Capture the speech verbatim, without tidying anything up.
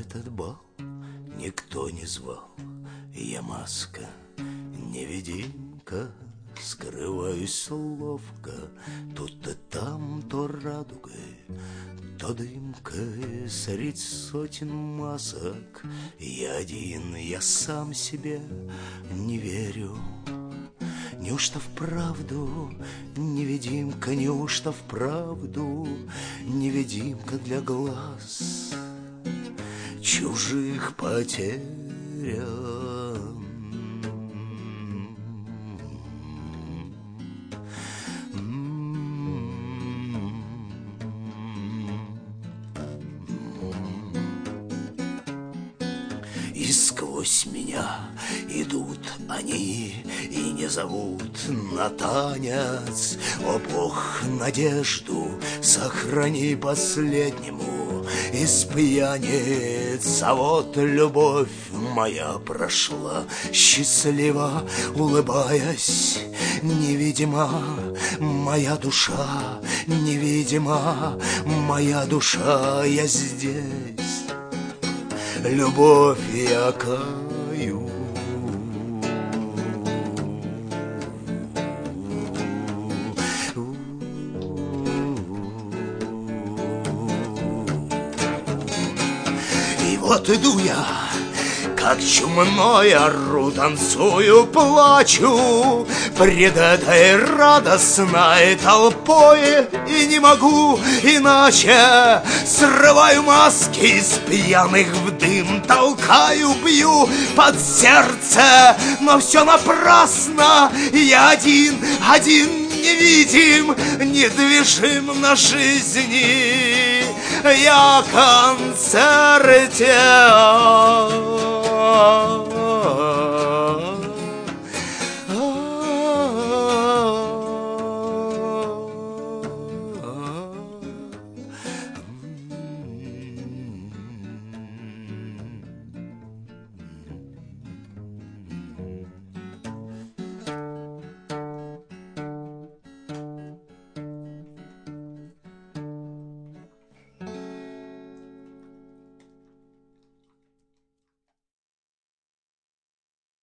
этот бал никто не звал. Я маска, невидимка, скрываюсь ловко. Тут и там то радугой, то дымкой. Средь сотен масок я один, я сам себе не верю. Неужто вправду невидимка, неужто вправду невидимка для глаз чужих потерян? И сквозь меня идут они и не зовут на танец. О, Бог, надежду сохрани последнему из пьяниц. А вот любовь моя прошла счастливо, улыбаясь. Невидима моя душа, невидима моя душа. Я здесь, любовь я каю. И вот иду я, как чумной, ору, танцую, плачу пред этой радостной толпой. И не могу иначе, срываю маски из пьяных в дым, толкаю, бью под сердце, но все напрасно. Я один, один невидим, недвижим на жизни. Я концерте.